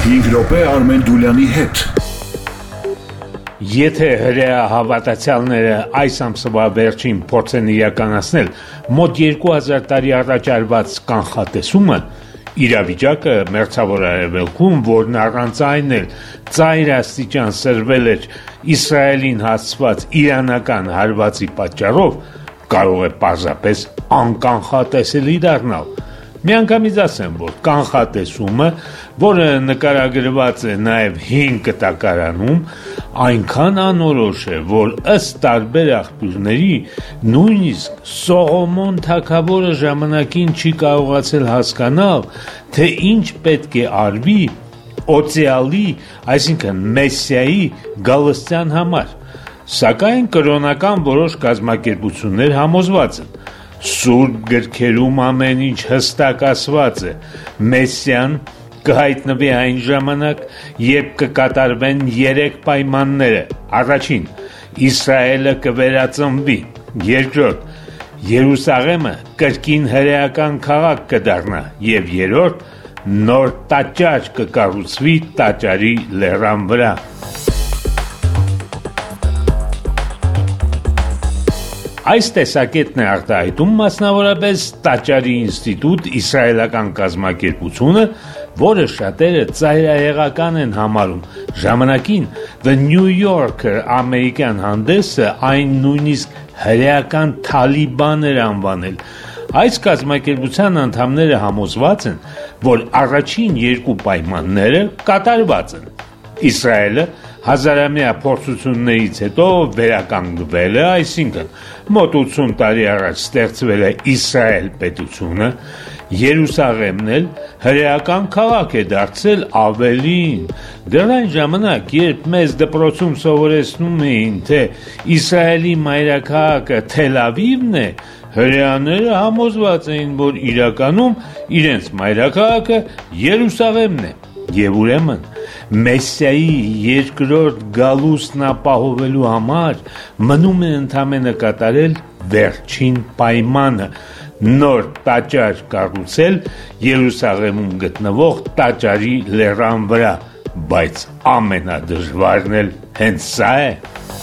5 րոպե Արմեն Դուլյանի հետ։ Եթե հրեա հավատացյալները այս ամսվա վերջին փորձեն իրականացնել մոտ 2000 տարի առաջ արված կանխատեսումը, իրավիճակը մերձավոր արևելքում, որն առանց այն էլ ծայր աստիճան սրվել էր Իսրայելին հասցված իրանական հարվածի պատճառով, կարող է պարզապես անկանխատեսելի դառնալ։ Միանգամից ասեմ, որ կանխատեսումը, որը նկարագրված է նաև 5 կտակարանում, այնքան անորոշ է, որ ըստ տարբեր աղբյուրների, նույնիսկ Սողոմոն թագավորը ժամանակին չի կարողացել հասկանալ, թե ինչ պետք է արվի օծյալի, այսինքն Մեսիայի գալստյան համար։ Սակայն կրոնական որոշ կազմակերպություններ համոզված են, Սուրբ գրքերում ամեն ինչ հստակ ասված է, Մեսիան կհայտնվի այն ժամանակ, երբ կկատարվեն 3 պայմանները. Առաջին, Իսրայելը կվերածնվի, երկրորդ, Երուսաղեմը կրկին հրեական քաղաք կդառնա, եւ երրորդ, նոր տաճար կկառուցվի տաճարի լեռան վրա։ Այս տեսակետն է արտահայտում մասնավորապես Տաճարի ինստիտուտ իսրայելական կազմակերպությունը, որը շատերը ծայրահեղական են համարում։ Ժամանակին The New Yorker ամերիկյան հանդեսը այն նույնիսկ հրեական Թալիբան էր անվանել։ Այս կազմակերպության անդամները համոզված են, որ առաջին 2 պայմանները կատարված են։ Իսրայելը հազարամյա փորձություններից հետո վերականգնվել է, այսինքն մոտ 80 տարի առաջ ստեղծվել է Իսրայել պետությունը, Երուսաղեմն էլ հրեական քաղաք է դարձել, ավելին։ Դեռ այն ժամանակ, երբ մեզ դպրոցում սովորեցնում էին, թե Իսրայելի մայրաքաղաքը Թել Ավիվն է, հրեաները համոզված էին, որ իրականում իրենց մայրաքաղաքը Երուսաղեմն է։ Եվ ուրեմն Մեսիայի երկրորդ գալուստն ապահովելու համար մնում է ընդամենը կատարել վերջին պայմանը՝ նոր տաճար կառուցել Երուսաղեմում գտնվող տաճարի լեռան վրա, բայց ամենադժվարն էլ հենց սա է։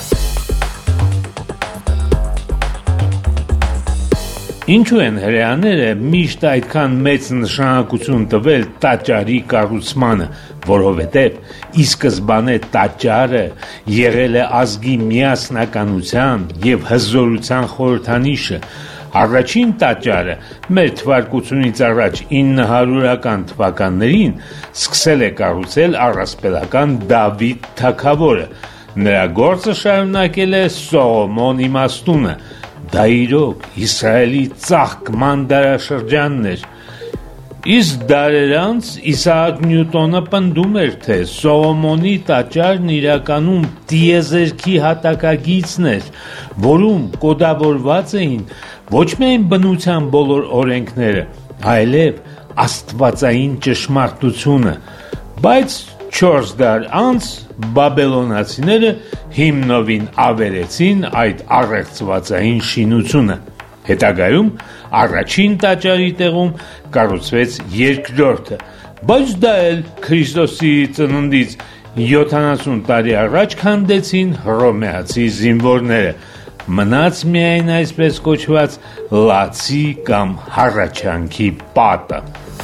Ինչու են հրեաները միշտ այդքան մեծ նշանակություն տվել տաճարի կառուցմանը, որովհետև ի սկզբանե տաճարը եղել է ազգի միասնականության և հզորության խորհրդանիշը։ Առաջին տաճարը մեր թվարկությունից առաջ 900-ական թվականներին սկսել է կառուցել առասպելական Դավիթ թագավորը։ Նրա գործը շարունակել է Սողոմոն իմաստունը։ Դա իրոք Իսրայելի ծաղկման դարաշրջանն էր։ Իսկ դարեր անց Իսահակ Նյուտոնը պնդում էր, թե Սողոմոնի տաճարն իրականում տիեզերքի հատակագիծն էր, որում կոդավորված էին ոչ միայն բնության բոլոր օրենքները, այլև աստվածային ճշմարտությունը, բայց 4 դար անց բաբելոնացիները հիմնովին ավերեցին այդ առեղծվածային շինությունը։ Հետագայում առաջին տաճարի տեղում կառուցվեց երկրորդը, բայց դա էլ Քրիստոսի ծննդից 70 տարի առաջ քանդեցին հռոմեացի զինվորները։ Մնաց միայն այսպես կոչված լացի կամ հառաչանքի պատը։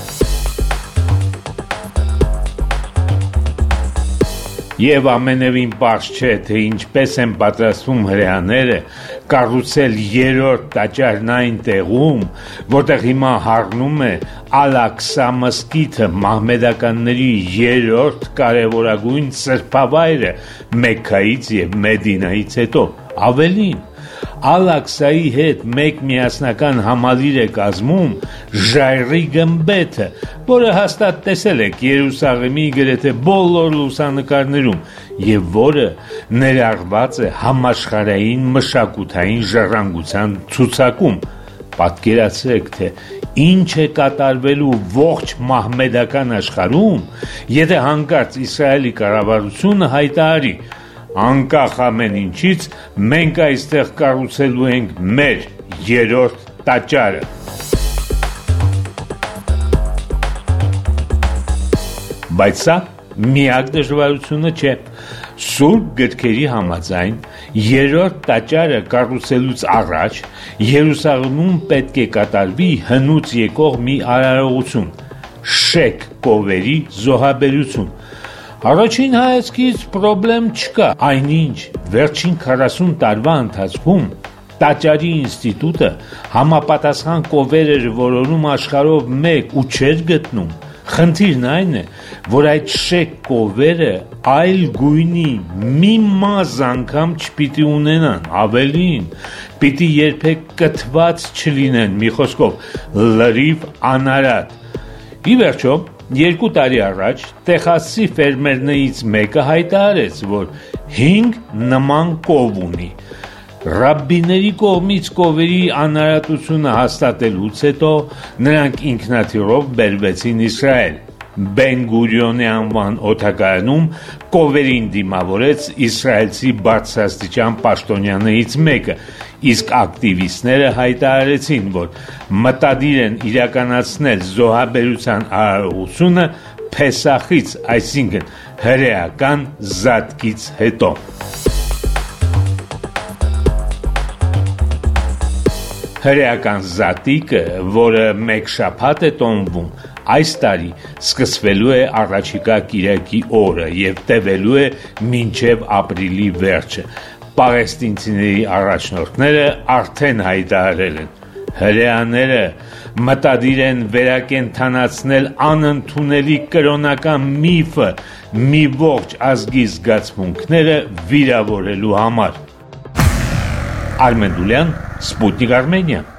Եվ ամենևին պարզ չէ, թե ինչպես են պատրաստվում հրեաները կառուցել երրորդ տաճարն այն տեղում, որտեղ հիմա հառնում է Ալ-Աղսա մզկիթը, մահմեդականների երրորդ կարևորագույն սրբավայրը Մեքքայից և Մեդինայից հետո։ Ավելին, Ալ-Աղսայի հետ մեկ միասնական համալիր է կազմում Ժայռի գմբեթը, որը հաստատ տեսել եք Երուսաղեմի գրեթե բոլոր լուսանկարներում և որը ներառված է համաշխարհային մշակութային ժառանգության ցուցակում։ Պատկերացրեք, թե ինչ է կատարվելու ողջ մահմեդական աշխարհում, եթե հանկարծ Իսրայելի կառավարությունը հայտարարի. անկախ ամեն ինչից մենք այստեղ կառուցելու ենք մեր երրորդ տաճարը։ Բայց սա միակ դժվարությունը չէ։ Սուրբ գրքերի համաձայն երրորդ տաճարը կառուցելուց առաջ Երուսաղեմում պետք է կատարվի հնուց եկող մի արարողություն՝ շեք կովերի զոհաբերություն։ Առաջին հայացքից պրոբլեմ չկա, այնինչ վերջին 40 տարվա ընթացքում տաճարի ինստիտուտը համապատասխան կովեր էր որոնում աշխարհով մեկ ու չէր գտնում։ Խնդիրն այն է, որ այդ շեք կովերը այլ գույնի մի մազը անգամ չպիտի ունենան, ավելին, պիտի երբեք կթված չլինեն, մի խոսքով լրիվ անարատ։ Ի վերջո, 2 տարի առաջ Տեխասի ֆերմերներից մեկը հայտարարեց, որ 5 նման կով ունի։ Ռաբբիների կողմից կովերի անարատությունը հաստատելուց հետո նրանք ինքնաթիռով բերվեցին Իսրայել։ Բեն-Գուրիոնի անվան օդակայանում կովերին դիմավորեց իսրայելցի բարձրաստիճան պաշտոնյաներից մեկը, իսկ ակտիվիստները հայտարարեցին, որ մտադիր են իրականացնել զոհաբերության արարողությունը Փեսախից, այսինքն հրեական զատկից հետո։ Հրեական զատիկը, որը մեկ շաբաթ է տոնվում, այս տարի սկսվելու է առաջիկա կիրակի օրը և տևելու է մինչև ապրիլի վերջը։ Պաղեստինցիների առաջնորդները արդեն հայտարարել են. հրեաները մտադիր են վերակենդանացնել անընդունելի կրոնական միֆը մի ողջ ազգի զգացմունքները վիրավորելու համար։ Արմեն Դուլյան, Սպուտնիկ Արմենիա։